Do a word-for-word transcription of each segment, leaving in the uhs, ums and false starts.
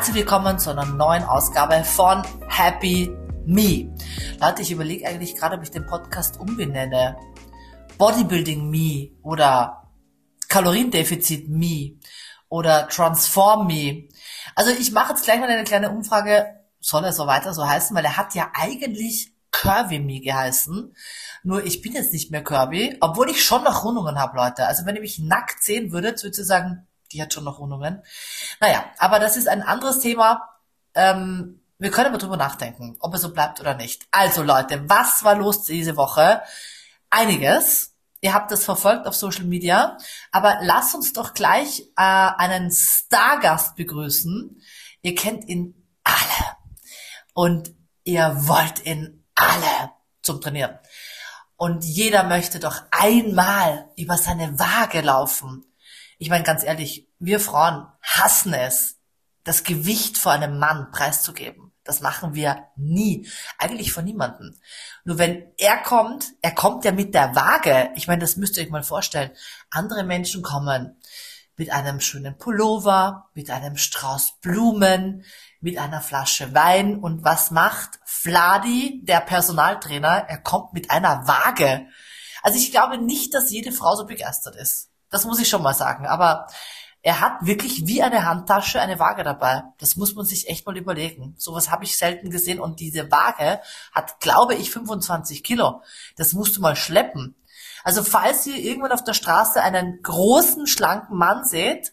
Herzlich willkommen zu einer neuen Ausgabe von Happy Me. Leute, ich überlege eigentlich gerade, ob ich den Podcast umbenenne. Bodybuilding Me oder Kaloriendefizit Me oder Transform Me. Also ich mache jetzt gleich mal eine kleine Umfrage, soll er so weiter so heißen, weil er hat ja eigentlich Curvy Me geheißen. Nur ich bin jetzt nicht mehr curvy, obwohl ich schon noch Rundungen habe, Leute. Also wenn ihr mich nackt sehen würdet, würdet ihr sagen, die hat schon noch Rundungen. Naja, aber das ist ein anderes Thema. Ähm, wir können aber drüber nachdenken, ob er so bleibt oder nicht. Also Leute, was war los diese Woche? Einiges. Ihr habt das verfolgt auf Social Media. Aber lasst uns doch gleich äh, einen Stargast begrüßen. Ihr kennt ihn alle. Und ihr wollt ihn alle zum Trainieren. Und jeder möchte doch einmal über seine Waage laufen. Ich meine, ganz ehrlich, wir Frauen hassen es, das Gewicht vor einem Mann preiszugeben. Das machen wir nie. Eigentlich von niemandem. Nur wenn er kommt, er kommt ja mit der Waage. Ich meine, das müsst ihr euch mal vorstellen. Andere Menschen kommen mit einem schönen Pullover, mit einem Strauß Blumen, mit einer Flasche Wein. Und was macht Vladi, der Personaltrainer? Er kommt mit einer Waage. Also ich glaube nicht, dass jede Frau so begeistert ist. Das muss ich schon mal sagen. Aber er hat wirklich wie eine Handtasche eine Waage dabei. Das muss man sich echt mal überlegen. Sowas habe ich selten gesehen. Und diese Waage hat, glaube ich, fünfundzwanzig Kilo. Das musst du mal schleppen. Also falls ihr irgendwann auf der Straße einen großen, schlanken Mann seht,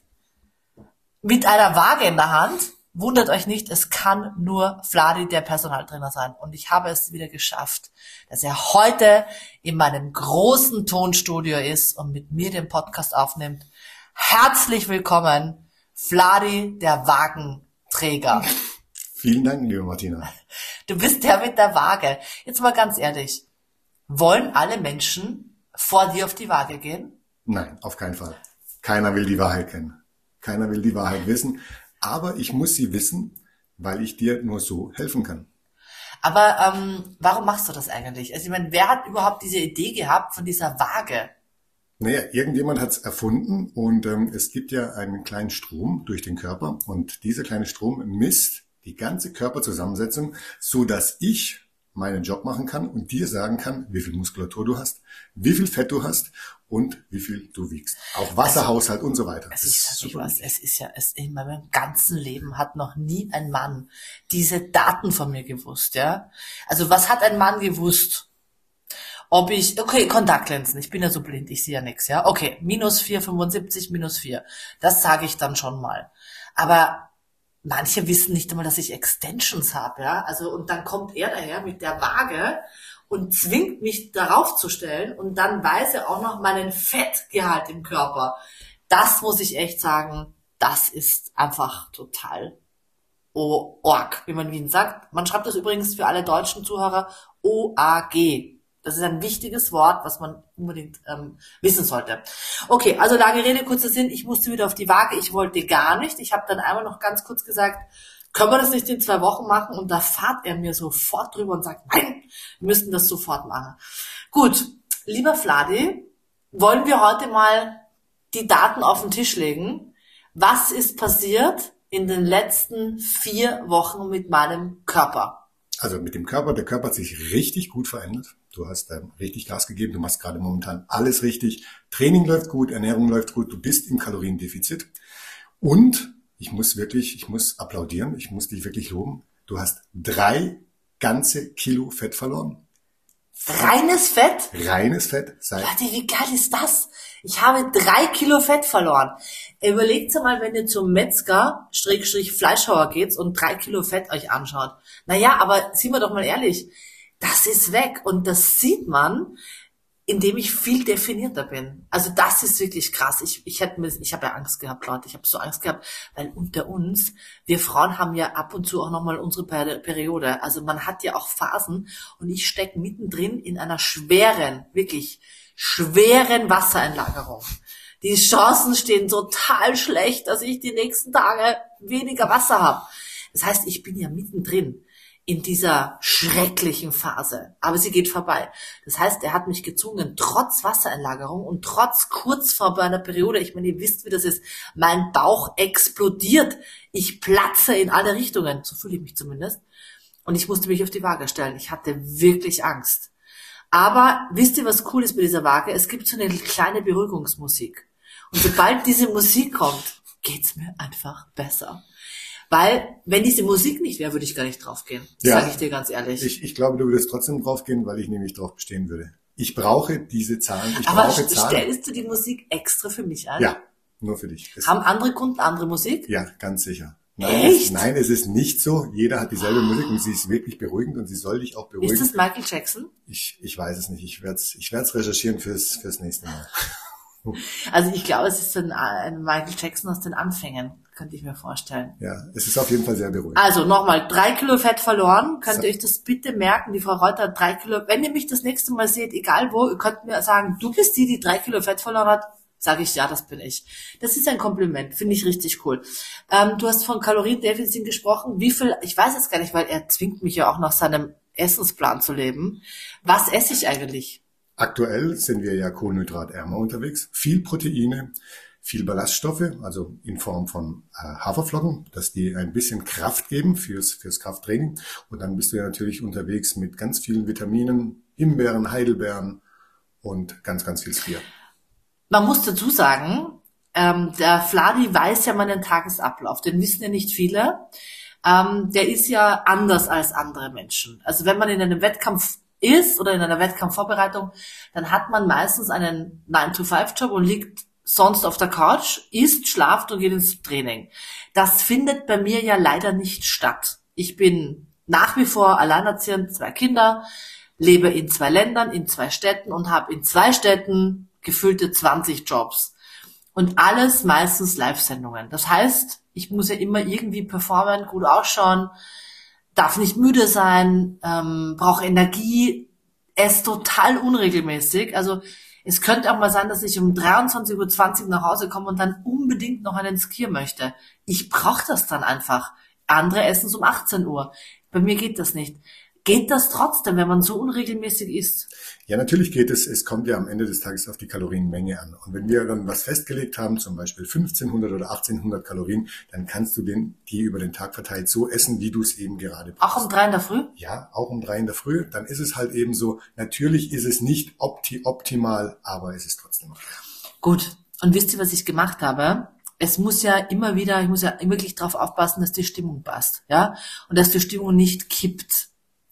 mit einer Waage in der Hand, wundert euch nicht, es kann nur Vladi, der Personaltrainer, sein. Und ich habe es wieder geschafft, dass er heute in meinem großen Tonstudio ist und mit mir den Podcast aufnimmt. Herzlich willkommen, Vladi, der Wagenträger. Vielen Dank, liebe Martina. Du bist der mit der Waage. Jetzt mal ganz ehrlich, wollen alle Menschen vor dir auf die Waage gehen? Nein, auf keinen Fall. Keiner will die Wahrheit kennen. Keiner will die Wahrheit wissen. Aber ich muss sie wissen, weil ich dir nur so helfen kann. Aber ähm, warum machst du das eigentlich? Also ich meine, wer hat überhaupt diese Idee gehabt von dieser Waage? Naja, irgendjemand hat es erfunden und ähm, es gibt ja einen kleinen Strom durch den Körper und dieser kleine Strom misst die ganze Körperzusammensetzung, so dass ich meinen Job machen kann und dir sagen kann, wie viel Muskulatur du hast, wie viel Fett du hast und wie viel du wiegst. Auch Wasserhaushalt also, und so weiter. Es ist, ist was, es ist ja, es in meinem ganzen Leben hat noch nie ein Mann diese Daten von mir gewusst, ja. Also was hat ein Mann gewusst? Ob ich, okay, Kontaktlinsen, ich bin ja so blind, ich sehe ja nichts, ja. Okay, minus vier Komma fünfundsiebzig, minus vier. Das sage ich dann schon mal. Aber manche wissen nicht einmal, dass ich Extensions habe, ja. Also, und dann kommt er daher mit der Waage und zwingt mich darauf zu stellen und dann weiß er auch noch meinen Fettgehalt im Körper. Das muss ich echt sagen, das ist einfach total O org, wie man in Wien sagt. Man schreibt das übrigens für alle deutschen Zuhörer O A G. Das ist ein wichtiges Wort, was man unbedingt ähm, wissen sollte. Okay, also lange Rede, kurzer Sinn, ich musste wieder auf die Waage, ich wollte gar nicht. Ich habe dann einmal noch ganz kurz gesagt, können wir das nicht in zwei Wochen machen? Und da fährt er mir sofort drüber und sagt, nein, wir müssen das sofort machen. Gut, lieber Vladi, wollen wir heute mal die Daten auf den Tisch legen? Was ist passiert in den letzten vier Wochen mit meinem Körper? Also mit dem Körper, der Körper hat sich richtig gut verändert. Du hast ähm, richtig Gas gegeben, du machst gerade momentan alles richtig. Training läuft gut, Ernährung läuft gut, du bist im Kaloriendefizit. Und ich muss wirklich, ich muss applaudieren, ich muss dich wirklich loben. Du hast drei ganze Kilo Fett verloren. Reines Fett? Reines Fett. Seit Leute, wie geil ist das? Ich habe drei Kilo Fett verloren. Überlegt mal, wenn ihr zum Metzger, Schrägstrich Fleischhauer geht und drei Kilo Fett euch anschaut. Naja, aber sind wir doch mal ehrlich, das ist weg. Und das sieht man, indem ich viel definierter bin. Also das ist wirklich krass. Ich, ich hätte mir, ich habe ja Angst gehabt, Leute. Ich habe so Angst gehabt, weil unter uns, wir Frauen haben ja ab und zu auch nochmal unsere Periode. Also man hat ja auch Phasen und ich stecke mittendrin in einer schweren, wirklich schweren Wassereinlagerung. Die Chancen stehen total schlecht, dass ich die nächsten Tage weniger Wasser habe. Das heißt, ich bin ja mittendrin in dieser schrecklichen Phase. Aber sie geht vorbei. Das heißt, er hat mich gezwungen, trotz Wassereinlagerung und trotz kurz vor einer Periode, ich meine, ihr wisst, wie das ist, mein Bauch explodiert. Ich platze in alle Richtungen. So fühle ich mich zumindest. Und ich musste mich auf die Waage stellen. Ich hatte wirklich Angst. Aber wisst ihr, was cool ist bei dieser Waage? Es gibt so eine kleine Beruhigungsmusik. Und sobald diese Musik kommt, geht's mir einfach besser. Weil, wenn diese Musik nicht wäre, würde ich gar nicht draufgehen. Das Ja, sage ich dir ganz ehrlich. Ich, ich glaube, du würdest trotzdem draufgehen, weil ich nämlich drauf bestehen würde. Ich brauche diese Zahlen. Ich Aber brauche Zahlen. stellst du die Musik extra für mich ein? Ja, nur für dich. Es, Haben andere Kunden andere Musik? ja, ganz sicher. Nein, Echt? Es, nein, es ist nicht so. Jeder hat dieselbe Musik und sie ist wirklich beruhigend und sie soll dich auch beruhigen. Ist das Michael Jackson? Ich, ich weiß es nicht. Ich werde es ich werd's recherchieren fürs, fürs nächste Mal. Also ich glaube, es ist ein, ein Michael Jackson aus den Anfängen, könnte ich mir vorstellen. Ja, es ist auf jeden Fall sehr beruhigend. Also nochmal, drei Kilo Fett verloren. Könnt ihr euch das bitte merken? Die Frau Reuter hat drei Kilo. Wenn ihr mich das nächste Mal seht, egal wo, ihr könnt mir sagen, du bist die, die drei Kilo Fett verloren hat. Sage ich, ja, das bin ich. Das ist ein Kompliment, finde ich richtig cool. Ähm, du hast von Kaloriendefizit gesprochen. Wie viel, ich weiß es gar nicht, weil er zwingt mich ja auch nach seinem Essensplan zu leben. Was esse ich eigentlich? Aktuell sind wir ja kohlenhydratärmer unterwegs. Viel Proteine, viel Ballaststoffe, also in Form von äh, Haferflocken, dass die ein bisschen Kraft geben fürs, fürs Krafttraining. Und dann bist du ja natürlich unterwegs mit ganz vielen Vitaminen, Himbeeren, Heidelbeeren und ganz, ganz viel Skier. Man muss dazu sagen, ähm, der Vladi weiß ja meinen Tagesablauf, den wissen ja nicht viele. Ähm, der ist ja anders als andere Menschen. Also wenn man in einem Wettkampf ist oder in einer Wettkampfvorbereitung, dann hat man meistens einen nine to five Job und liegt sonst auf der Couch, isst, schlaft und geht ins Training. Das findet bei mir ja leider nicht statt. Ich bin nach wie vor alleinerziehend, zwei Kinder, lebe in zwei Ländern, in zwei Städten und habe in zwei Städten gefüllte zwanzig Jobs. Und alles meistens Live-Sendungen. Das heißt, ich muss ja immer irgendwie performen, gut ausschauen, darf nicht müde sein, ähm, brauche Energie, esse total unregelmäßig. Also es könnte auch mal sein, dass ich um dreiundzwanzig Uhr zwanzig nach Hause komme und dann unbedingt noch einen Skier möchte. Ich brauche das dann einfach. Andere essen es um achtzehn Uhr. Bei mir geht das nicht. Geht das trotzdem, wenn man so unregelmäßig isst? Ja, natürlich geht es. Es kommt ja am Ende des Tages auf die Kalorienmenge an. Und wenn wir dann was festgelegt haben, zum Beispiel fünfzehnhundert oder achtzehnhundert Kalorien, dann kannst du den, die über den Tag verteilt so essen, wie du es eben gerade brauchst. Auch um drei in der Früh? Ja, auch um drei in der Früh. Dann ist es halt eben so, natürlich ist es nicht opti optimal, aber es ist trotzdem okay. Gut. Und wisst ihr, was ich gemacht habe? Es muss ja immer wieder, ich muss ja wirklich darauf aufpassen, dass die Stimmung passt, ja? Und dass die Stimmung nicht kippt.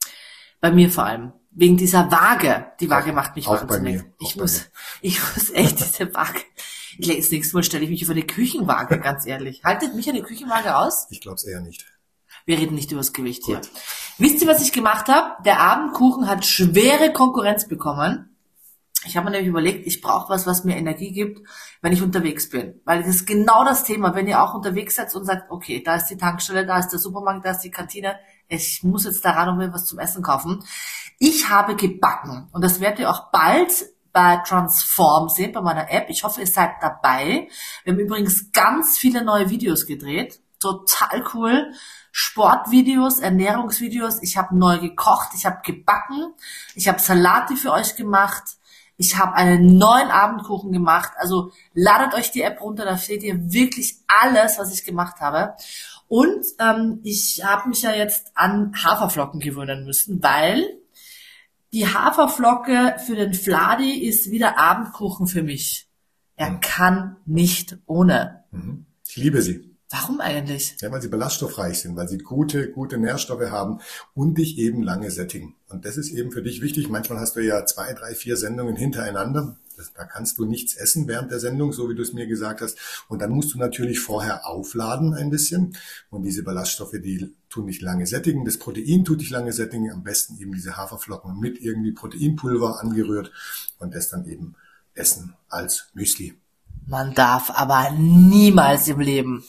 Bei mir vor allem. Wegen dieser Waage. Die Waage auch, macht mich auch wahnsinnig. Bei mir, ich auch muss, bei ich muss echt diese Waage. Ich, das nächste Mal stelle ich mich auf eine Küchenwaage, ganz ehrlich. Haltet mich eine Küchenwaage aus? Ich glaube es eher nicht. Wir reden nicht über das Gewicht hier. Gut. Wisst ihr, was ich gemacht habe? Der Abendkuchen hat schwere Konkurrenz bekommen. Ich habe mir nämlich überlegt, ich brauche was, was mir Energie gibt, wenn ich unterwegs bin. Weil das ist genau das Thema, wenn ihr auch unterwegs seid und sagt, okay, da ist die Tankstelle, da ist der Supermarkt, da ist die Kantine, ich muss jetzt da ran und will was zum Essen kaufen. Ich habe gebacken und das werdet ihr auch bald bei Transform sehen, bei meiner App. Ich hoffe, ihr seid dabei. Wir haben übrigens ganz viele neue Videos gedreht. Total cool. Sportvideos, Ernährungsvideos. Ich habe neu gekocht, ich habe gebacken, ich habe Salate für euch gemacht. Ich habe einen neuen Abendkuchen gemacht. Also ladet euch die App runter, da seht ihr wirklich alles, was ich gemacht habe. Und ähm, ich habe mich ja jetzt an Haferflocken gewöhnen müssen, weil die Haferflocke für den Vladi ist wie der Abendkuchen für mich. Er mhm. kann nicht ohne. Mhm. Ich liebe sie. Warum eigentlich? Ja, weil sie ballaststoffreich sind, weil sie gute, gute Nährstoffe haben und dich eben lange sättigen. Und das ist eben für dich wichtig. Manchmal hast du ja zwei, drei, vier Sendungen hintereinander. Das, da kannst du nichts essen während der Sendung, so wie du es mir gesagt hast. Und dann musst du natürlich vorher aufladen ein bisschen. Und diese Ballaststoffe, die tun dich lange sättigen. Das Protein tut dich lange sättigen. Am besten eben diese Haferflocken mit irgendwie Proteinpulver angerührt und das dann eben essen als Müsli. Man darf aber niemals im Leben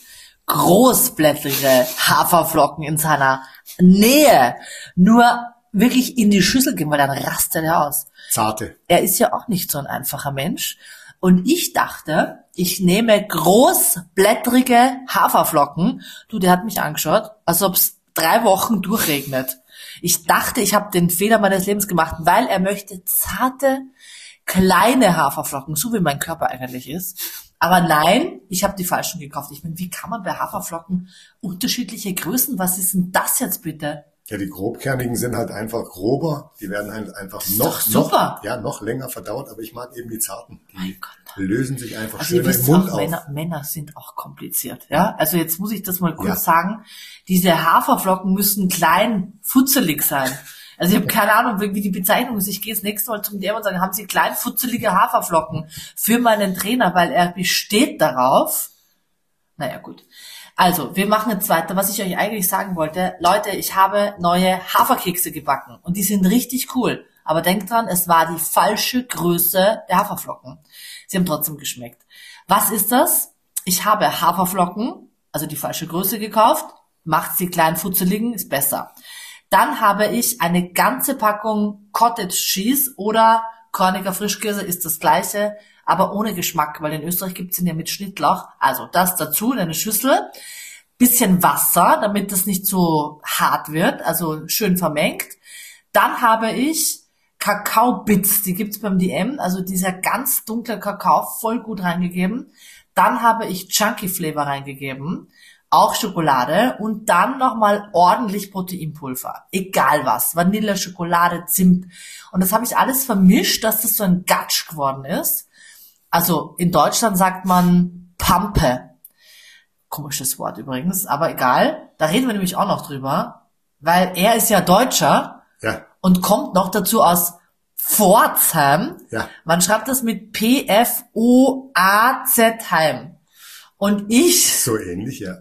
großblättrige Haferflocken in seiner Nähe nur wirklich in die Schüssel gehen, weil dann rastet er aus. Zarte. Er ist ja auch nicht so ein einfacher Mensch. Und ich dachte, ich nehme großblättrige Haferflocken. Du, der hat mich angeschaut, als ob es drei Wochen durchregnet. Ich dachte, ich habe den Fehler meines Lebens gemacht, weil er möchte zarte, kleine Haferflocken, so wie mein Körper eigentlich ist. Aber nein, ich habe die falschen gekauft. Ich meine, wie kann man bei Haferflocken unterschiedliche Größen, was ist denn das jetzt bitte? Ja, die grobkernigen sind halt einfach grober. Die werden halt einfach ist noch, doch super. noch, ja, noch länger verdaut. Aber ich mag eben die zarten. Die Mein Gott. lösen sich einfach Also ihr schöner im wisst Mund auch, auf. Männer, Männer sind auch kompliziert, ja. Also jetzt muss ich das mal kurz Ja. sagen. Diese Haferflocken müssen klein, futzelig sein. Also ich habe keine Ahnung, wie die Bezeichnung ist. Ich gehe das nächste Mal zum D M und sage, haben Sie klein, futzelige Haferflocken für meinen Trainer, weil er besteht darauf. Naja, gut. Also, wir machen jetzt weiter. Was ich euch eigentlich sagen wollte, Leute, ich habe neue Haferkekse gebacken und die sind richtig cool. Aber denkt dran, es war die falsche Größe der Haferflocken. Sie haben trotzdem geschmeckt. Was ist das? Ich habe Haferflocken, also die falsche Größe gekauft, macht sie klein futzeligen, ist besser. Dann habe ich eine ganze Packung Cottage Cheese oder Korniger Frischkäse, ist das gleiche, aber ohne Geschmack, weil in Österreich gibt's ihn ja mit Schnittlauch. Also das dazu in eine Schüssel, bisschen Wasser, damit das nicht so hart wird, also schön vermengt. Dann habe ich Kakao-Bits, die gibt's beim D M, also dieser ganz dunkle Kakao, voll gut reingegeben. Dann habe ich Chunky Flavor reingegeben, auch Schokolade und dann nochmal ordentlich Proteinpulver. Egal was, Vanille, Schokolade, Zimt. Und das habe ich alles vermischt, dass das so ein Gatsch geworden ist. Also in Deutschland sagt man Pampe. Komisches Wort übrigens, aber egal. Da reden wir nämlich auch noch drüber, weil er ist ja Deutscher Ja, und kommt noch dazu aus Pforzheim. ja. Man schreibt das mit P F O A Z Heim. Und ich, So ähnlich, ja.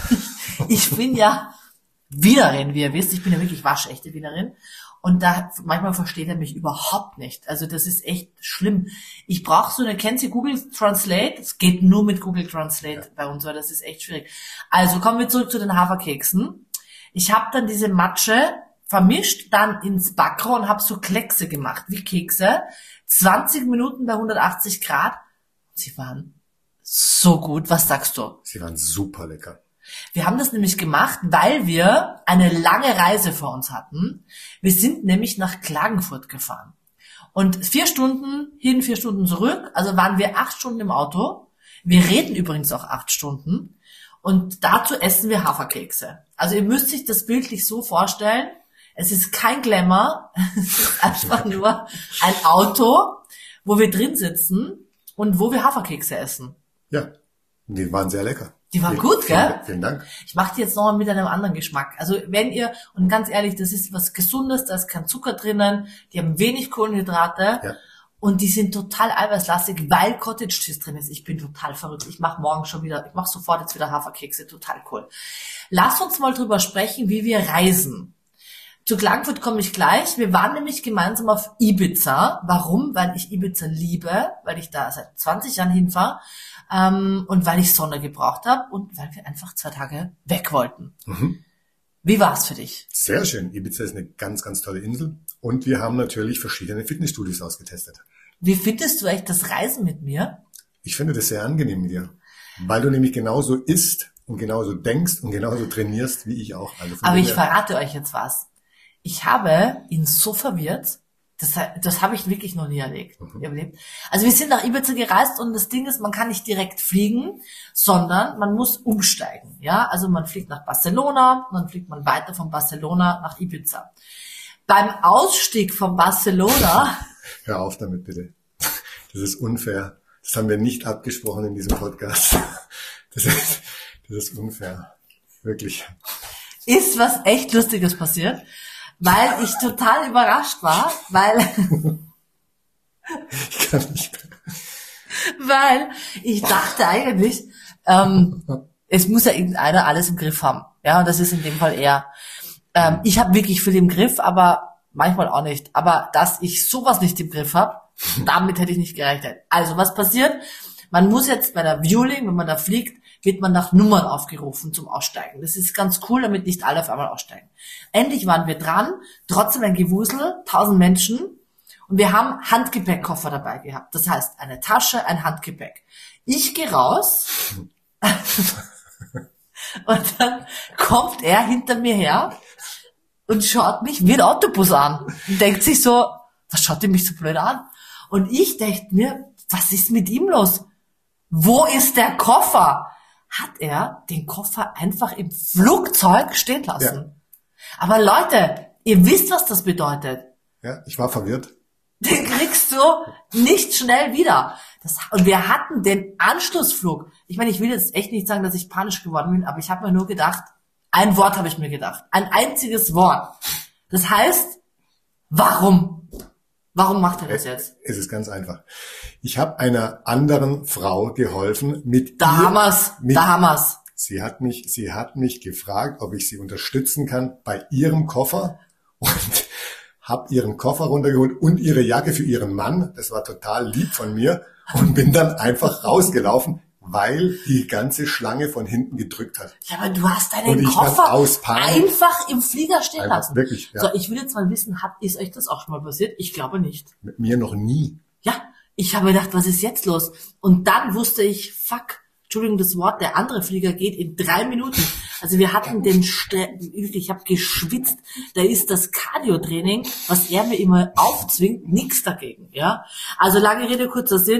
ich bin ja Wienerin, wie ihr wisst. Ich bin ja wirklich waschechte Wienerin. Und da manchmal versteht er mich überhaupt nicht. Also das ist echt schlimm. Ich brauche so eine, kennt ihr Google Translate? Es geht nur mit Google Translate Ja. bei uns, weil das ist echt schwierig. Also kommen wir zurück zu den Haferkeksen. Ich habe dann diese Matsche vermischt, dann ins Backrohr und habe so Kleckse gemacht, wie Kekse. zwanzig Minuten bei hundertachtzig Grad. Sie waren so gut. Was sagst du? Sie waren super lecker. Wir haben das nämlich gemacht, weil wir eine lange Reise vor uns hatten. Wir sind nämlich nach Klagenfurt gefahren. Und vier Stunden hin, vier Stunden zurück. Also waren wir acht Stunden im Auto. Wir reden übrigens auch acht Stunden. Und dazu essen wir Haferkekse. Also ihr müsst sich das bildlich so vorstellen. Es ist kein Glamour. Es ist einfach nur ein Auto, wo wir drin sitzen und wo wir Haferkekse essen. Ja, die waren sehr lecker. Die waren Vielen- gut, gell? Vielen, vielen Dank. Ich mache die jetzt nochmal mit einem anderen Geschmack. Also wenn ihr, und ganz ehrlich, das ist was Gesundes, da ist kein Zucker drinnen, die haben wenig Kohlenhydrate Ja. und die sind total eiweißlastig, weil Cottage Cheese drin ist. Ich bin total verrückt. Ich mache morgen schon wieder, ich mache sofort jetzt wieder Haferkekse, total cool. Lass uns mal drüber sprechen, wie wir reisen. Zu Klagenfurt komme ich gleich. Wir waren nämlich gemeinsam auf Ibiza. Warum? Weil ich Ibiza liebe, weil ich da seit zwanzig Jahren hinfahre. Ähm, und weil ich Sonne gebraucht habe und weil wir einfach zwei Tage weg wollten. Mhm. Wie war's für dich? Sehr schön. Ibiza ist eine ganz, ganz tolle Insel. Und wir haben natürlich verschiedene Fitnessstudios ausgetestet. Wie findest du echt das Reisen mit mir? Ich finde das sehr angenehm mit dir. Weil du nämlich genauso isst und genauso denkst und genauso trainierst, wie ich auch. Also von Aber dem ich her- verrate euch jetzt was. Ich habe ihn so verwirrt, das, das habe ich wirklich noch nie erlebt, erlebt. Also wir sind nach Ibiza gereist und das Ding ist, man kann nicht direkt fliegen, sondern man muss umsteigen. Ja, also man fliegt nach Barcelona, dann fliegt man weiter von Barcelona nach Ibiza. Beim Ausstieg von Barcelona, Hör auf damit, bitte. Das ist unfair. Das haben wir nicht abgesprochen in diesem Podcast. Das ist, das ist unfair. Wirklich. ist was echt Lustiges passiert, weil ich total überrascht war, weil Ich kann nicht mehr. weil ich dachte eigentlich, ähm, es muss ja irgendeiner alles im Griff haben. Ja, und das ist in dem Fall er. Ähm, ich habe wirklich viel im Griff, aber manchmal auch nicht. Aber dass ich sowas nicht im Griff habe, damit hätte ich nicht gerechnet. Also, was passiert? Man muss jetzt bei der Viewing, wenn man da fliegt, wird man nach Nummern aufgerufen zum Aussteigen. Das ist ganz cool, damit nicht alle auf einmal aussteigen. Endlich waren wir dran, trotzdem ein Gewusel, tausend Menschen. Und wir haben Handgepäckkoffer dabei gehabt. Das heißt, eine Tasche, ein Handgepäck. Ich gehe raus und dann kommt er hinter mir her und schaut mich wie ein Autobus an und denkt sich so, was schaut ihr mich so blöd an? Und ich dachte mir, was ist mit ihm los? Wo ist der Koffer? Hat er den Koffer einfach im Flugzeug stehen lassen. Ja. Aber Leute, ihr wisst, was das bedeutet. Ja, ich war verwirrt. Den kriegst du nicht schnell wieder. Das, und wir hatten den Anschlussflug. Ich meine, ich will jetzt echt nicht sagen, dass ich panisch geworden bin, aber ich habe mir nur gedacht, ein Wort habe ich mir gedacht. Ein einziges Wort. Das heißt, warum? Warum macht er das jetzt? Es ist ganz einfach. Ich habe einer anderen Frau geholfen mit Da ihr, haben wir's, mit, da haben wir's. Sie hat mich, sie hat mich gefragt, ob ich sie unterstützen kann bei ihrem Koffer und habe ihren Koffer runtergeholt und ihre Jacke für ihren Mann. Das war total lieb von mir und bin dann einfach rausgelaufen, weil die ganze Schlange von hinten gedrückt hat. Ja, aber du hast deinen Koffer einfach im Flieger stehen einfach, lassen. Wirklich, ja. So, ich will jetzt mal wissen, hat, ist euch das auch schon mal passiert? Ich glaube nicht. Mit mir noch nie. Ja, ich habe gedacht, was ist jetzt los? Und dann wusste ich, fuck, Entschuldigung das Wort, der andere Flieger geht in drei Minuten. Also wir hatten den, Stre- ich habe geschwitzt, da ist das Cardio-Training, was er mir immer aufzwingt, nichts dagegen. Ja, also lange Rede, kurzer Sinn.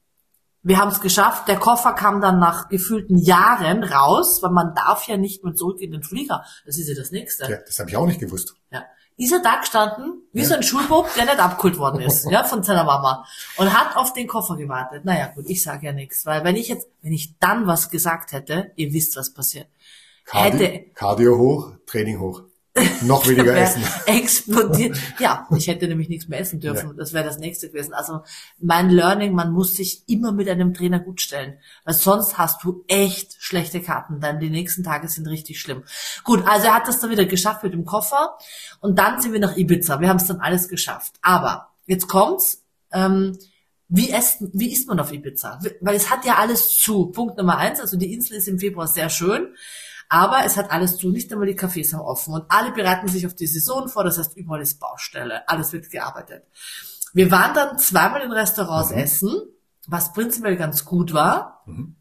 Wir haben es geschafft. Der Koffer kam dann nach gefühlten Jahren raus, weil man darf ja nicht mehr zurück in den Flieger. Das ist ja das Nächste. Ja, das habe ich auch nicht gewusst. Ja. Ist er da gestanden, wie ja. so ein Schulbub, der nicht abgeholt worden ist, ja, von seiner Mama. Und hat auf den Koffer gewartet. Naja, gut, ich sage ja nichts, weil wenn ich jetzt, wenn ich dann was gesagt hätte, ihr wisst, was passiert. Cardio, hätte, Cardio hoch, Training hoch. Noch weniger essen. Explodiert. Ja, ich hätte nämlich nichts mehr essen dürfen. Ja. Das wäre das nächste gewesen. Also mein Learning, man muss sich immer mit einem Trainer gut stellen. Weil sonst hast du echt schlechte Karten. Dann die nächsten Tage sind richtig schlimm. Gut, also er hat das dann wieder geschafft mit dem Koffer. Und dann sind wir nach Ibiza. Wir haben es dann alles geschafft. Aber jetzt kommt's. Ähm, wie, esst, wie isst man auf Ibiza? Weil es hat ja alles zu. Punkt Nummer eins. Also die Insel ist im Februar sehr schön. Aber es hat alles zu, nicht einmal die Cafés haben offen. Und alle bereiten sich auf die Saison vor, das heißt, überall ist Baustelle, alles wird gearbeitet. Wir waren dann zweimal in Restaurants mhm. essen, was prinzipiell ganz gut war. Mhm.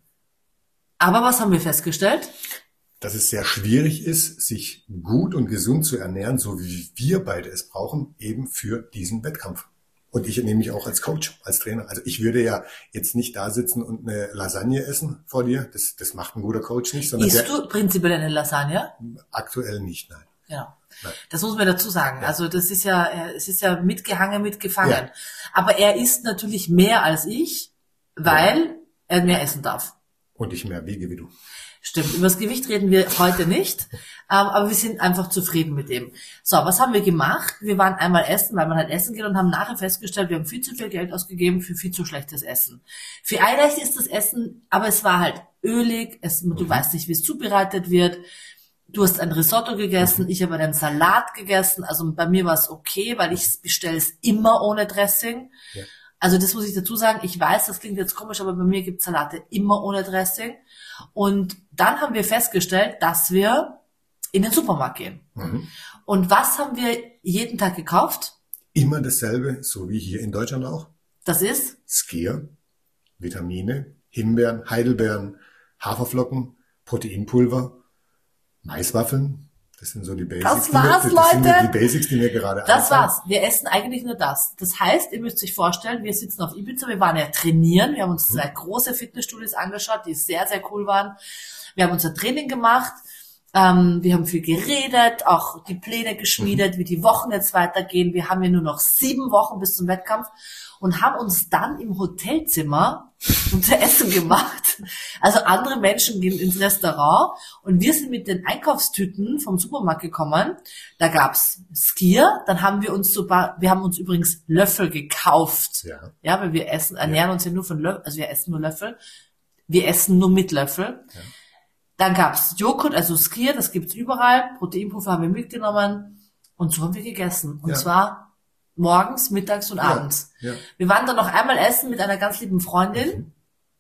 Aber was haben wir festgestellt? Dass es sehr schwierig ist, sich gut und gesund zu ernähren, so wie wir beide es brauchen, eben für diesen Wettkampf. Und ich nehme mich auch als Coach, als Trainer. Also ich würde ja jetzt nicht da sitzen und eine Lasagne essen vor dir. Das, das macht ein guter Coach nicht. Sondern Isst du prinzipiell eine Lasagne? Aktuell nicht, nein. Genau. Nein. Das muss man dazu sagen. Ja. Also das ist ja, es ist ja mitgehangen, mitgefangen. Ja. Aber er isst natürlich mehr als ich, weil ja. er mehr essen darf. Und ich mehr wiege wie du. Stimmt, über das Gewicht reden wir heute nicht, aber wir sind einfach zufrieden mit dem. So, was haben wir gemacht? Wir waren einmal essen, weil man halt essen geht und haben nachher festgestellt, wir haben viel zu viel Geld ausgegeben für viel zu schlechtes Essen. Für Einreich ist das Essen, aber es war halt ölig, es, du mhm. weißt nicht, wie es zubereitet wird. Du hast ein Risotto gegessen, mhm. ich habe einen Salat gegessen, also bei mir war es okay, weil ich bestelle es immer ohne Dressing. Ja. Also das muss ich dazu sagen, ich weiß, das klingt jetzt komisch, aber bei mir gibt es Salate immer ohne Dressing. Und dann haben wir festgestellt, dass wir in den Supermarkt gehen. Mhm. Und was haben wir jeden Tag gekauft? Immer dasselbe, so wie hier in Deutschland auch. Das ist? Skier, Vitamine, Himbeeren, Heidelbeeren, Haferflocken, Proteinpulver, Maiswaffeln. Das sind so die Basics. Das war's, die, das Leute. Sind die, die Basics, die mir gerade Das einfallen. war's. Wir essen eigentlich nur das. Das heißt, ihr müsst euch vorstellen, wir sitzen auf Ibiza, wir waren ja trainieren, wir haben uns zwei hm. große Fitnessstudios angeschaut, die sehr, sehr cool waren. Wir haben unser Training gemacht, ähm, wir haben viel geredet, auch die Pläne geschmiedet, mhm. wie die Wochen jetzt weitergehen. Wir haben ja nur noch sieben Wochen bis zum Wettkampf und haben uns dann im Hotelzimmer unser Essen gemacht. Also andere Menschen gehen ins Restaurant und wir sind mit den Einkaufstüten vom Supermarkt gekommen. Da gab's Skier, dann haben wir uns sogar, wir haben uns übrigens Löffel gekauft. Ja, ja weil wir essen, ernähren ja. uns ja nur von Löffel, also wir essen nur Löffel. Wir essen nur mit Löffel. Ja. Dann gab's Joghurt, also Skier, das gibt's überall. Proteinpulver haben wir mitgenommen und so haben wir gegessen. Und ja. zwar morgens, mittags und abends. Ja. Ja. Wir waren dann noch einmal essen mit einer ganz lieben Freundin. Mhm.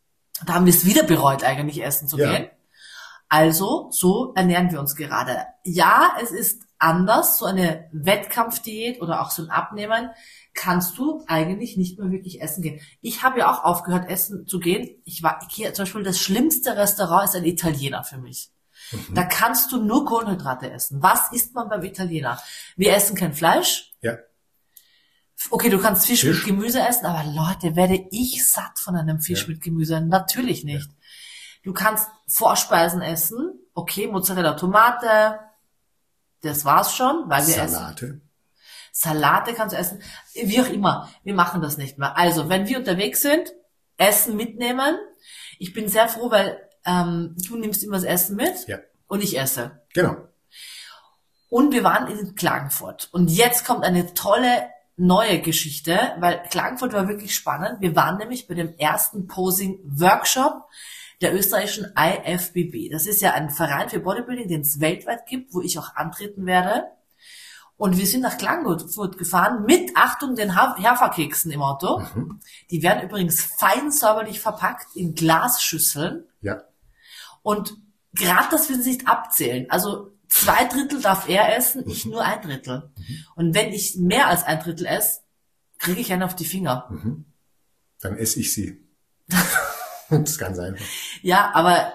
Da haben wir es wieder bereut, eigentlich essen zu ja. gehen. Also, so ernähren wir uns gerade. Ja, es ist anders, so eine Wettkampfdiät oder auch so ein Abnehmen, kannst du eigentlich nicht mehr wirklich essen gehen. Ich habe ja auch aufgehört, essen zu gehen. Ich war, ich gehe zum Beispiel, das schlimmste Restaurant ist ein Italiener für mich. Mhm. Da kannst du nur Kohlenhydrate essen. Was isst man beim Italiener? Wir essen kein Fleisch. Ja. Okay, du kannst Fisch, Fisch. mit Gemüse essen, aber Leute, werde ich satt von einem Fisch Ja. mit Gemüse? Natürlich nicht. Ja. Du kannst Vorspeisen essen. Okay, Mozzarella, Tomate. Das war's schon, weil wir Salate. essen. Salate kannst du essen. Wie auch immer. Wir machen das nicht mehr. Also, wenn wir unterwegs sind, Essen mitnehmen. Ich bin sehr froh, weil ähm, du nimmst immer das Essen mit. Ja. Und ich esse. Genau. Und wir waren in Klagenfurt. Und jetzt kommt eine tolle neue Geschichte, weil Klagenfurt war wirklich spannend. Wir waren nämlich bei dem ersten Posing-Workshop der österreichischen I F B B. Das ist ja ein Verein für Bodybuilding, den es weltweit gibt, wo ich auch antreten werde. Und wir sind nach Klagenfurt gefahren mit, Achtung, den Haferkeksen im Auto. Mhm. Die werden übrigens fein säuberlich verpackt in Glasschüsseln. Ja. Und gerade, dass wir sie nicht abzählen. Also zwei Drittel darf er essen, ich nur ein Drittel. Mhm. Und wenn ich mehr als ein Drittel esse, kriege ich einen auf die Finger. Mhm. Dann esse ich sie. Das ist ganz einfach. Ja, aber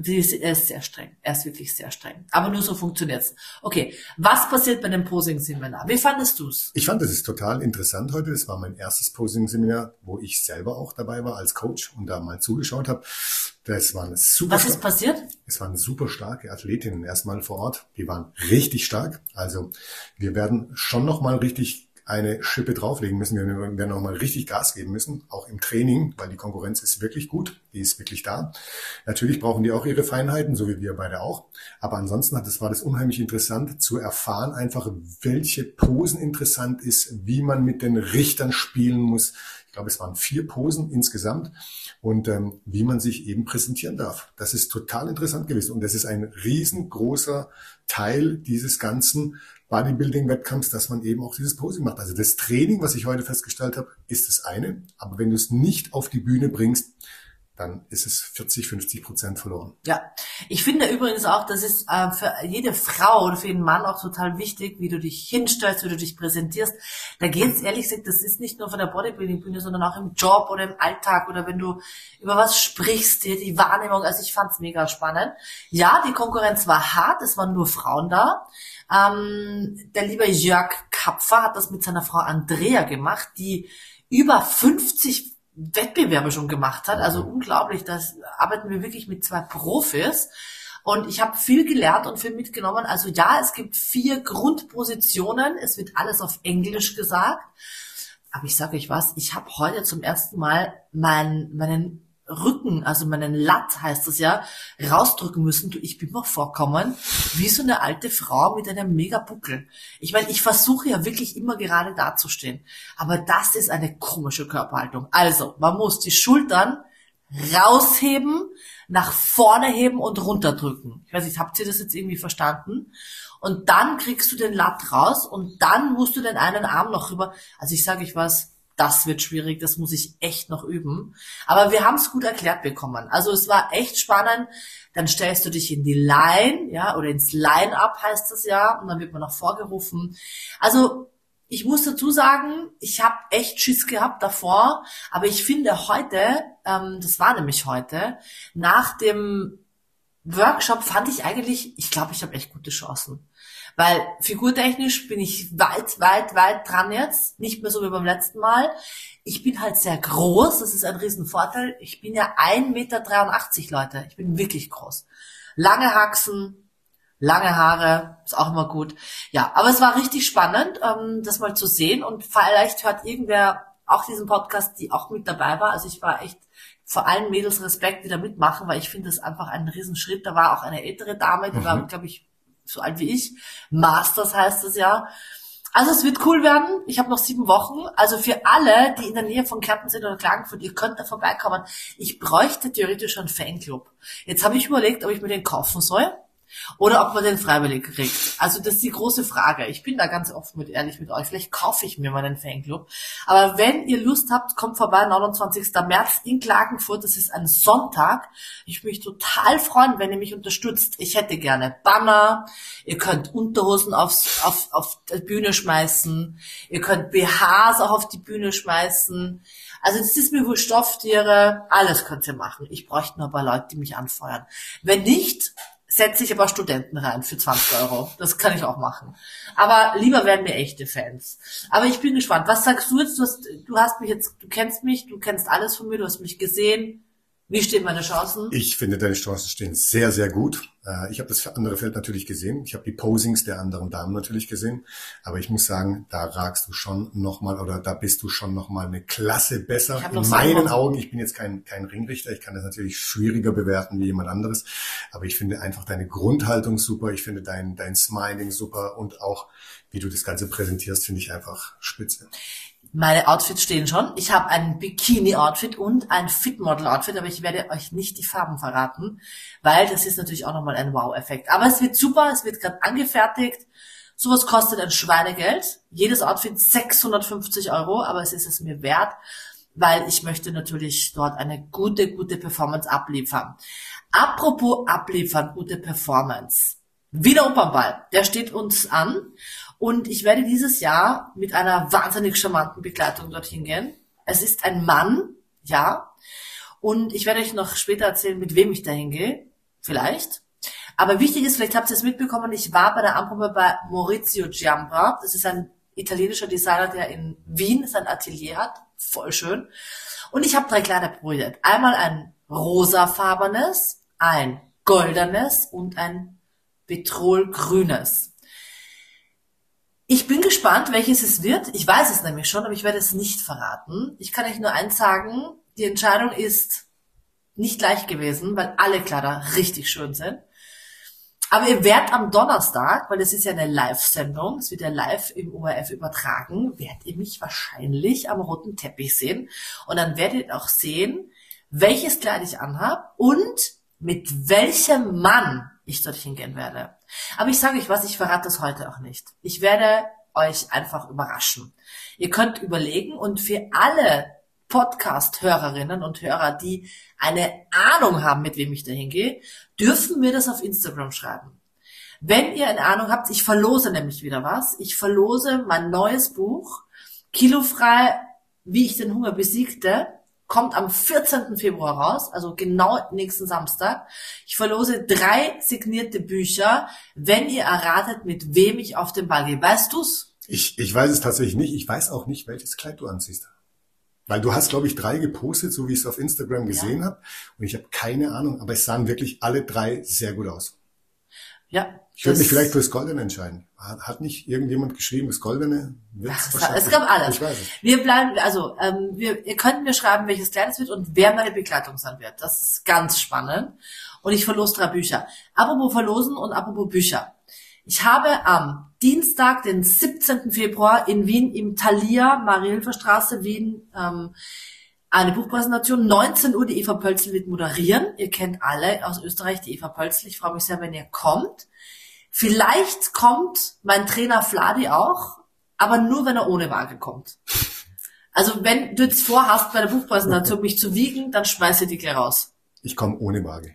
er ist sehr streng. Er ist wirklich sehr streng. Aber nur so funktioniert's. Okay, was passiert bei dem Posing-Seminar? Wie fandest du's? Ich fand, das ist total interessant heute. Das war mein erstes Posing-Seminar, wo ich selber auch dabei war als Coach und da mal zugeschaut habe. Das war eine super. Was ist passiert? Es waren super starke Athletinnen erstmal vor Ort. Die waren richtig stark. Also wir werden schon noch mal richtig eine Schippe drauflegen müssen. Wir werden noch mal richtig Gas geben müssen, auch im Training, weil die Konkurrenz ist wirklich gut. Die ist wirklich da. Natürlich brauchen die auch ihre Feinheiten, so wie wir beide auch. Aber ansonsten hat das, war das unheimlich interessant zu erfahren, einfach welche Posen interessant ist, wie man mit den Richtern spielen muss. Ich glaube, es waren vier Posen insgesamt und ähm, wie man sich eben präsentieren darf. Das ist total interessant gewesen und das ist ein riesengroßer Teil dieses ganzen Bodybuilding-Wettkampfs, dass man eben auch dieses Posing macht. Also das Training, was ich heute festgestellt habe, ist das eine, aber wenn du es nicht auf die Bühne bringst, dann ist es vierzig, fünfzig Prozent verloren. Ja, ich finde übrigens auch, das ist äh, für jede Frau oder für jeden Mann auch total wichtig, wie du dich hinstellst, wie du dich präsentierst. Da geht's ehrlich gesagt, das ist nicht nur von der Bodybuilding-Bühne, sondern auch im Job oder im Alltag oder wenn du über was sprichst, die, die Wahrnehmung. Also ich fand's mega spannend. Ja, die Konkurrenz war hart, es waren nur Frauen da. Ähm, der liebe Jörg Kapfer hat das mit seiner Frau Andrea gemacht, die über fünfzig Wettbewerbe schon gemacht hat. Also unglaublich, das arbeiten wir wirklich mit zwei Profis. Und ich habe viel gelernt und viel mitgenommen. Also ja, es gibt vier Grundpositionen. Es wird alles auf Englisch gesagt. Aber ich sage euch was, ich habe heute zum ersten Mal mein, meinen Rücken, also meinen Latt heißt das ja, rausdrücken müssen. Du, ich bin mir vorkommen wie so eine alte Frau mit einem mega Buckel. Ich meine, ich versuche ja wirklich immer gerade dazustehen. Aber das ist eine komische Körperhaltung. Also, man muss die Schultern rausheben, nach vorne heben und runterdrücken. Ich weiß nicht, habt ihr das jetzt irgendwie verstanden? Und dann kriegst du den Latt raus und dann musst du den einen Arm noch rüber. Also ich sage euch was, das wird schwierig, das muss ich echt noch üben. Aber wir haben es gut erklärt bekommen. Also es war echt spannend. Dann stellst du dich in die Line, ja, oder ins Line-Up heißt das ja, und dann wird man noch vorgerufen. Also ich muss dazu sagen, ich habe echt Schiss gehabt davor, aber ich finde heute, ähm, das war nämlich heute, nach dem Workshop fand ich eigentlich, ich glaube, ich habe echt gute Chancen. Weil figurtechnisch bin ich weit, weit, weit dran jetzt. Nicht mehr so wie beim letzten Mal. Ich bin halt sehr groß. Das ist ein Riesenvorteil. Ich bin ja ein Meter dreiundachtzig, Leute. Ich bin wirklich groß. Lange Haxen, lange Haare. Ist auch immer gut. Ja, aber es war richtig spannend, das mal zu sehen. Und vielleicht hört irgendwer auch diesen Podcast, die auch mit dabei war. Also ich war echt vor allen Mädels Respekt, die da mitmachen, weil ich finde das einfach ein Riesenschritt. Da war auch eine ältere Dame, die mhm. war, glaube ich, so alt wie ich. Masters heißt es ja. Also es wird cool werden. Ich habe noch sieben Wochen. Also für alle, die in der Nähe von Kärnten sind oder Klagenfurt, ihr könnt da vorbeikommen. Ich bräuchte theoretisch einen Fanclub. Jetzt habe ich überlegt, ob ich mir den kaufen soll oder ob man den freiwillig kriegt. Also das ist die große Frage. Ich bin da ganz offen mit ehrlich mit euch. Vielleicht kaufe ich mir mal einen Fanclub. Aber wenn ihr Lust habt, kommt vorbei, neunundzwanzigsten März in Klagenfurt. Das ist ein Sonntag. Ich würde mich total freuen, wenn ihr mich unterstützt. Ich hätte gerne Banner. Ihr könnt Unterhosen aufs, auf, auf die Bühne schmeißen. Ihr könnt B Hs auch auf die Bühne schmeißen. Also das ist mir wohl Stofftiere. Alles könnt ihr machen. Ich bräuchte nur ein paar Leute, die mich anfeuern. Wenn nicht, setze ich aber Studenten rein für zwanzig Euro. Das kann ich auch machen. Aber lieber werden mir echte Fans. Aber ich bin gespannt. Was sagst du jetzt? Du hast, du hast mich jetzt, du kennst mich, du kennst alles von mir, du hast mich gesehen. Wie stehen meine Chancen? Ich finde, deine Chancen stehen sehr, sehr gut. Ich habe das andere Feld natürlich gesehen. Ich habe die Posings der anderen Damen natürlich gesehen. Aber ich muss sagen, da ragst du schon nochmal oder da bist du schon nochmal eine Klasse besser. In meinen Augen, ich bin jetzt kein, kein Ringrichter. Ich kann das natürlich schwieriger bewerten wie jemand anderes. Aber ich finde einfach deine Grundhaltung super. Ich finde dein, dein Smiling super und auch, wie du das Ganze präsentierst, finde ich einfach spitze. Meine Outfits stehen schon. Ich habe ein Bikini-Outfit und ein Fitmodel-Outfit, aber ich werde euch nicht die Farben verraten, weil das ist natürlich auch nochmal ein Wow-Effekt. Aber es wird super, es wird gerade angefertigt. Sowas kostet ein Schweinegeld. Jedes Outfit sechshundertfünfzig Euro, aber es ist es mir wert, weil ich möchte natürlich dort eine gute, gute Performance abliefern. Apropos abliefern, gute Performance. Wiener Opernball, der steht uns an. Und ich werde dieses Jahr mit einer wahnsinnig charmanten Begleitung dorthin gehen. Es ist ein Mann, ja. Und ich werde euch noch später erzählen, mit wem ich dahin gehe. Vielleicht. Aber wichtig ist, vielleicht habt ihr es mitbekommen, ich war bei der Anprobe bei Maurizio Giambra. Das ist ein italienischer Designer, der in Wien sein Atelier hat. Voll schön. Und ich habe drei Kleider probiert. Einmal ein rosafarbenes, ein goldenes und ein petrolgrünes. Ich bin gespannt, welches es wird. Ich weiß es nämlich schon, aber ich werde es nicht verraten. Ich kann euch nur eins sagen, die Entscheidung ist nicht leicht gewesen, weil alle Kleider richtig schön sind. Aber ihr werdet am Donnerstag, weil es ist ja eine Live-Sendung, es wird ja live im O R F übertragen, werdet ihr mich wahrscheinlich am roten Teppich sehen. Und dann werdet ihr auch sehen, welches Kleid ich anhab und mit welchem Mann ich dorthin gehen werde. Aber ich sage euch was, ich verrate das heute auch nicht. Ich werde euch einfach überraschen. Ihr könnt überlegen und für alle Podcast-Hörerinnen und Hörer, die eine Ahnung haben, mit wem ich dahin gehe, dürfen mir das auf Instagram schreiben. Wenn ihr eine Ahnung habt, ich verlose nämlich wieder was. Ich verlose mein neues Buch, Kilofrei, wie ich den Hunger besiegte. Kommt am vierzehnten Februar raus, also genau nächsten Samstag. Ich verlose drei signierte Bücher, wenn ihr erratet, mit wem ich auf den Ball gehe. Weißt du's? Ich, ich weiß es tatsächlich nicht. Ich weiß auch nicht, welches Kleid du anziehst. Weil du hast, glaube ich, drei gepostet, so wie ich es auf Instagram gesehen ja. habe. Und ich habe keine Ahnung, aber es sahen wirklich alle drei sehr gut aus. Ja. Ich würde mich vielleicht fürs Goldene entscheiden. Hat, hat nicht irgendjemand geschrieben, das Goldene wird es wahrscheinlich. Es gab alles. Ich weiß es. Wir bleiben, also ähm, wir, ihr könnt mir schreiben, welches Kleid es wird und wer meine Begleitung sein wird. Das ist ganz spannend. Und ich verlose drei Bücher. Apropos verlosen und apropos Bücher. Ich habe am Dienstag, den siebzehnten Februar in Wien im Thalia, Marie-Hilfer-Straße, Wien, ähm, eine Buchpräsentation. neunzehn Uhr, die Eva Pölzl wird moderieren. Ihr kennt alle aus Österreich die Eva Pölzl. Ich freue mich sehr, wenn ihr kommt. Vielleicht kommt mein Trainer Vladi auch, aber nur, wenn er ohne Waage kommt. Also wenn du jetzt vorhast, bei der Buchpräsentation mich zu wiegen, dann schmeiß ich dich gleich raus. Ich komme ohne Waage.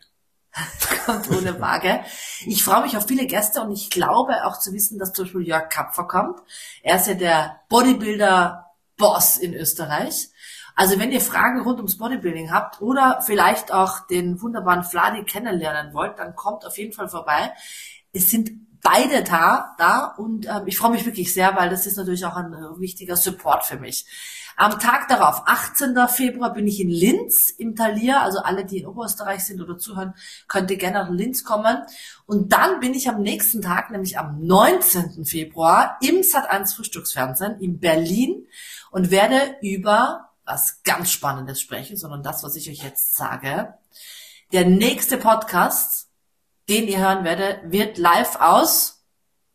Kommt ohne Waage. Ich freue mich auf viele Gäste und ich glaube auch zu wissen, dass zum Beispiel Jörg Kapfer kommt. Er ist ja der Bodybuilder-Boss in Österreich. Also wenn ihr Fragen rund ums Bodybuilding habt oder vielleicht auch den wunderbaren Vladi kennenlernen wollt, dann kommt auf jeden Fall vorbei. Es sind beide da, da und ähm, ich freue mich wirklich sehr, weil das ist natürlich auch ein äh, wichtiger Support für mich. Am Tag darauf, achtzehnten Februar, bin ich in Linz im Thalia, also alle, die in Oberösterreich sind oder zuhören, könnt ihr gerne nach Linz kommen. Und dann bin ich am nächsten Tag, nämlich am neunzehnten Februar, im Sat eins Frühstücksfernsehen in Berlin und werde über was ganz Spannendes sprechen, sondern das, was ich euch jetzt sage. Der nächste Podcast, den ihr hören werdet, wird live aus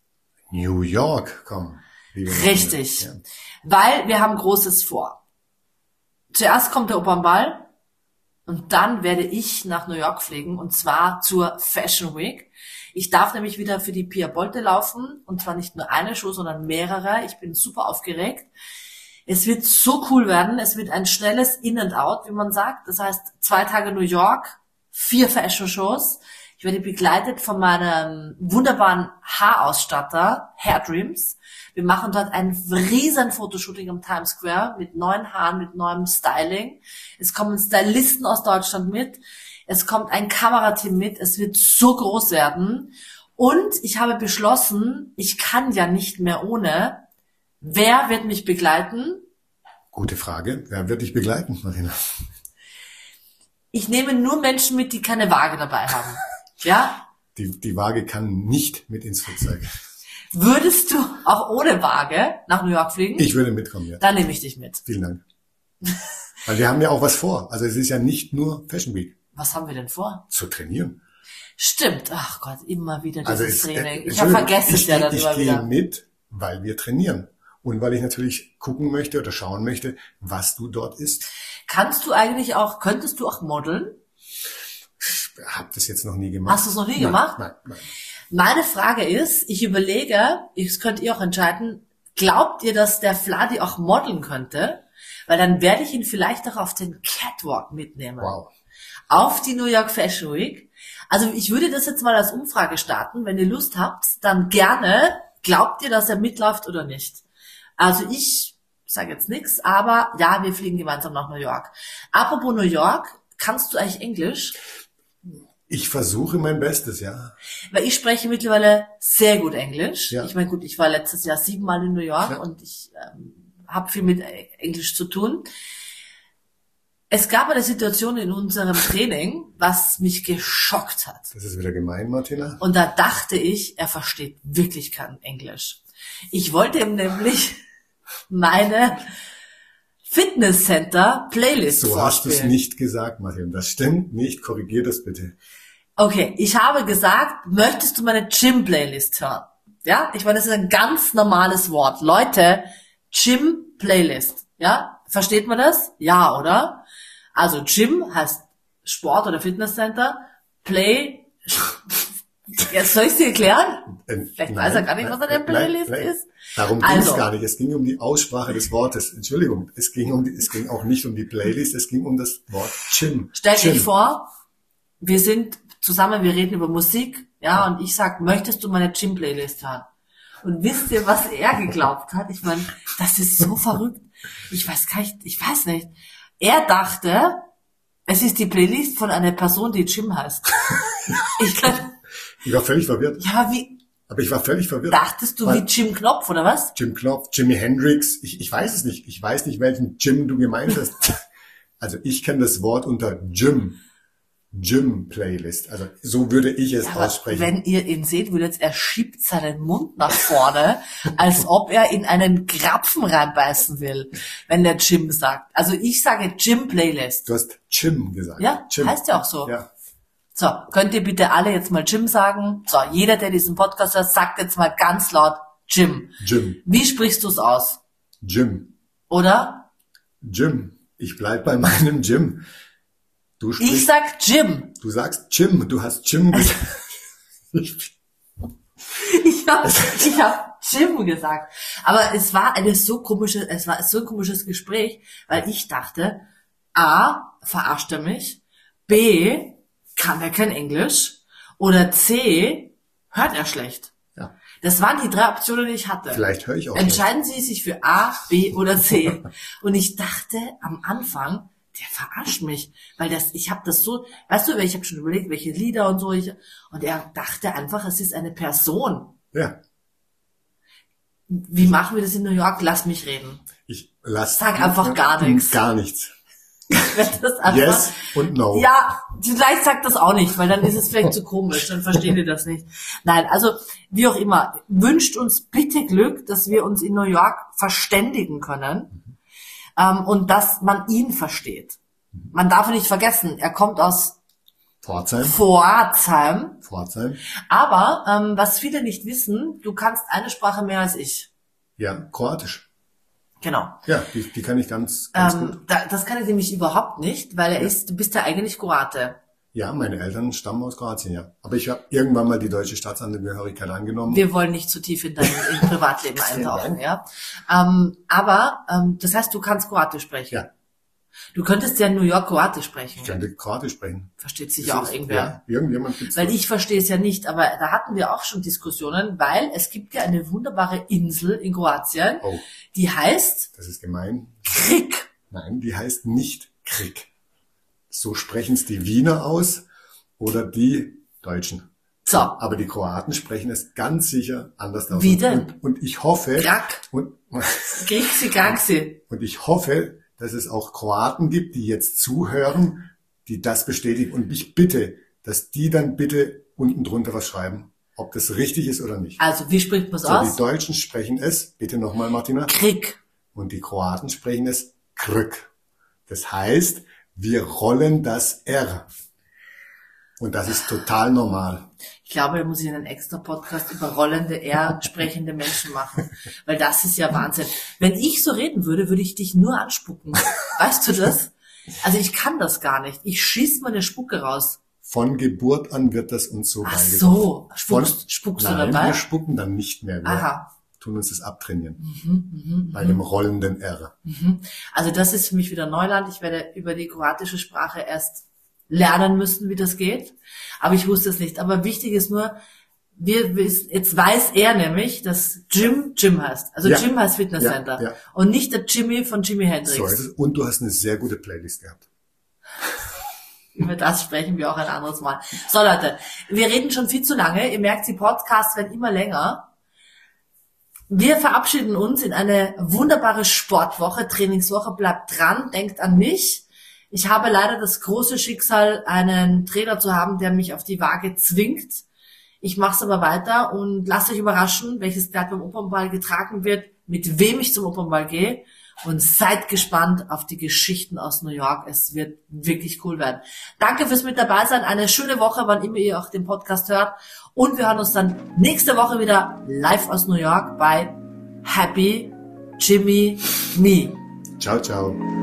New York kommen. Richtig, ja. Weil wir haben Großes vor. Zuerst kommt der Opernball und dann werde ich nach New York fliegen und zwar zur Fashion Week. Ich darf nämlich wieder für die Pia Bolte laufen und zwar nicht nur eine Show, sondern mehrere. Ich bin super aufgeregt. Es wird so cool werden. Es wird ein schnelles In and Out, wie man sagt. Das heißt, zwei Tage New York, vier Fashion-Shows. Ich werde begleitet von meinem wunderbaren Haarausstatter, Hair Dreams. Wir machen dort ein riesen Fotoshooting am Times Square mit neuen Haaren, mit neuem Styling. Es kommen Stylisten aus Deutschland mit. Es kommt ein Kamerateam mit. Es wird so groß werden. Und ich habe beschlossen, ich kann ja nicht mehr ohne. Wer wird mich begleiten? Gute Frage. Wer wird dich begleiten, Marina? Ich nehme nur Menschen mit, die keine Waage dabei haben. Ja? Die, die Waage kann nicht mit ins Flugzeug. Würdest du auch ohne Waage nach New York fliegen? Ich würde mitkommen, ja. Dann nehme ich dich mit. Vielen Dank. Weil wir haben ja auch was vor. Also es ist ja nicht nur Fashion Week. Was haben wir denn vor? Zu trainieren. Stimmt. Ach Gott, immer wieder dieses Also es, Training. äh, Ich habe vergessen es ja dann ich immer gehe wieder. mit, weil wir trainieren. Und weil ich natürlich gucken möchte oder schauen möchte, was du dort isst. Kannst du eigentlich auch, könntest du auch modeln? Ich habe das jetzt noch nie gemacht. Hast du es noch nie nein, gemacht? Nein, nein. Meine Frage ist, ich überlege, das könnt ihr auch entscheiden, glaubt ihr, dass der Vladi auch modeln könnte? Weil dann werde ich ihn vielleicht auch auf den Catwalk mitnehmen. Wow. Auf die New York Fashion Week. Also ich würde das jetzt mal als Umfrage starten. Wenn ihr Lust habt, dann gerne. Glaubt ihr, dass er mitläuft oder nicht? Also ich sage jetzt nichts, aber ja, wir fliegen gemeinsam nach New York. Apropos New York, kannst du eigentlich Englisch? Ich versuche mein Bestes, ja. Weil ich spreche mittlerweile sehr gut Englisch. Ja. Ich meine, gut, ich war letztes Jahr siebenmal in New York Ja. und ich ähm, habe viel mit Englisch zu tun. Es gab eine Situation in unserem Training, was mich geschockt hat. Das ist wieder gemein, Martina. Und da dachte ich, er versteht wirklich kein Englisch. Ich wollte ihm nämlich meine Fitnesscenter Playlist So hast du es vorspielen. nicht gesagt, Martina. Das stimmt nicht. Korrigier das bitte. Okay, ich habe gesagt, möchtest du meine Gym-Playlist hören? Ja, ich meine, das ist ein ganz normales Wort. Leute, Gym-Playlist. Ja, versteht man das? Ja, oder? Also Gym heißt Sport oder Fitnesscenter. Play, jetzt soll ich es dir erklären? Ähm, Vielleicht nein, weiß er gar nicht, was nein, eine nein, Playlist nein. ist. Darum ging Also. es gar nicht. Es ging um die Aussprache des Wortes. Entschuldigung, es ging um die, es ging auch nicht um die Playlist, es ging um das Wort Gym. Stellt Gym. euch vor, wir sind zusammen, wir reden über Musik, ja, und ich sag, möchtest du meine Gym-Playlist hören? Und wisst ihr, was er geglaubt hat? Ich meine, das ist so verrückt. Ich weiß gar nicht, ich weiß nicht. Er dachte, es ist die Playlist von einer Person, die Jim heißt. Ich kann, Ich war völlig verwirrt. ja, wie, Aber ich war völlig verwirrt. dachtest du Weil wie Jim Knopf, oder was? Jim Knopf, Jimi Hendrix, ich, ich weiß es nicht. Ich weiß nicht, welchen Jim du gemeint hast. Also ich kenne das Wort unter Gym. Gym-Playlist. Also so würde ich es Ja, aber aussprechen. wenn ihr ihn seht, würdet, er schiebt seinen Mund nach vorne, als ob er in einen Krapfen reinbeißen will, wenn der Jim sagt. Also ich sage Gym-Playlist. Du hast Jim gesagt. Ja, Jim. heißt ja auch so. Ja. So, könnt ihr bitte alle jetzt mal Jim sagen? So, jeder, der diesen Podcast hört, sagt jetzt mal ganz laut Jim. Jim. Wie sprichst du es aus? Jim. Oder? Jim. Ich bleib bei meinem Jim. Du sprichst, Ich sag Jim. du sagst Jim. Du hast Jim gesagt. Ich habe ich hab Jim gesagt. Aber es war eine so komische, es war so ein komisches Gespräch, weil ich dachte, A, verarscht er mich, B, kann er kein Englisch oder C, hört er schlecht. Ja. Das waren die drei Optionen, die ich hatte. Vielleicht höre ich auch Entscheiden Sie sich für A, B oder C. Und ich dachte am Anfang, der verarscht mich, weil das, ich habe das so, weißt du, ich habe schon überlegt, welche Lieder und so, ich, und er dachte einfach, es ist eine Person. Ja. Wie machen wir das in New York? Lass mich reden. Ich lass. Sag einfach gar nichts. Gar nichts. Wenn das einfach, Yes und no. Ja, vielleicht sagt das auch nicht, weil dann ist es vielleicht zu komisch, dann versteht ihr das nicht. Nein, also wie auch immer, wünscht uns bitte Glück, dass wir uns in New York verständigen können. Ähm, und dass man ihn versteht. Man darf nicht vergessen, er kommt aus Pforzheim. Pforzheim. Pforzheim. Aber ähm, was viele nicht wissen, du kannst eine Sprache mehr als ich. Ja, Kroatisch. Genau. Ja, die, die kann ich ganz, ganz gut. Ähm, da, das kann ich nämlich überhaupt nicht, weil er ist, du bist ja eigentlich Kroate. Ja, meine Eltern stammen aus Kroatien, ja. Aber ich habe irgendwann mal die deutsche Staatsangehörigkeit angenommen. Wir wollen nicht zu tief in dein in Privatleben eintauchen, ja. Ähm, aber ähm, das heißt, du kannst Kroatisch sprechen. Ja. Du könntest ja in New York Kroatisch sprechen. Ich könnte Kroatisch sprechen. Versteht sich Das ja auch ist- irgendwer. Ja, irgendjemand gibt's. Weil da. ich verstehe es ja nicht, aber da hatten wir auch schon Diskussionen, weil es gibt ja eine wunderbare Insel in Kroatien, Oh, die heißt das ist gemein. Krik. Nein, die heißt nicht Krik. So sprechen es die Wiener aus oder die Deutschen. So. Aber die Kroaten sprechen es ganz sicher anders aus. Wie denn? Und, und ich hoffe, Krack. und, Griechi, Gaxi. und ich hoffe, dass es auch Kroaten gibt, die jetzt zuhören, die das bestätigen. Und ich bitte, dass die dann bitte unten drunter was schreiben, ob das richtig ist oder nicht. Also, wie spricht man es So, aus? die Deutschen sprechen es, bitte nochmal, Martina. Krieg. Und die Kroaten sprechen es Krück. Das heißt, wir rollen das R. Und das ist total normal. Ich glaube, da muss ich einen extra Podcast über rollende R sprechende Menschen machen. Weil das ist ja Wahnsinn. Wenn ich so reden würde, würde ich dich nur anspucken. Weißt du das? Also ich kann das gar nicht. Ich schieß meine Spucke raus. Von Geburt an wird das uns so Ach beigebracht. so. Von, Spuckst, spuckst du nein, dabei? wir spucken dann nicht mehr. Wir Aha. tun uns das abtrainieren. Mhm, Bei dem rollenden R. mhm. Also das ist für mich wieder Neuland. Ich werde über die kroatische Sprache erst lernen müssen, wie das geht. Aber ich wusste es nicht. Aber wichtig ist nur, wir wissen, jetzt weiß er nämlich, dass Gym Gym heißt. Also Ja. Gym heißt Fitnesscenter. Ja, ja. Und nicht der Jimmy von Jimi Hendrix. So ist es. Und du hast eine sehr gute Playlist gehabt. Über das sprechen wir auch ein anderes Mal. So Leute, wir reden schon viel zu lange. Ihr merkt, die Podcasts werden immer länger. Wir verabschieden uns in eine wunderbare Sportwoche, Trainingswoche. Bleibt dran, denkt an mich. Ich habe leider das große Schicksal, einen Trainer zu haben, der mich auf die Waage zwingt. Ich mache es aber weiter und lasst euch überraschen, welches Kleid beim Opernball getragen wird, mit wem ich zum Opernball gehe. Und seid gespannt auf die Geschichten aus New York. Es wird wirklich cool werden. Danke fürs mit dabei sein. Eine schöne Woche, wann immer ihr auch den Podcast hört. Und wir hören uns dann nächste Woche wieder live aus New York bei Happy Jimmy Me. Ciao, ciao.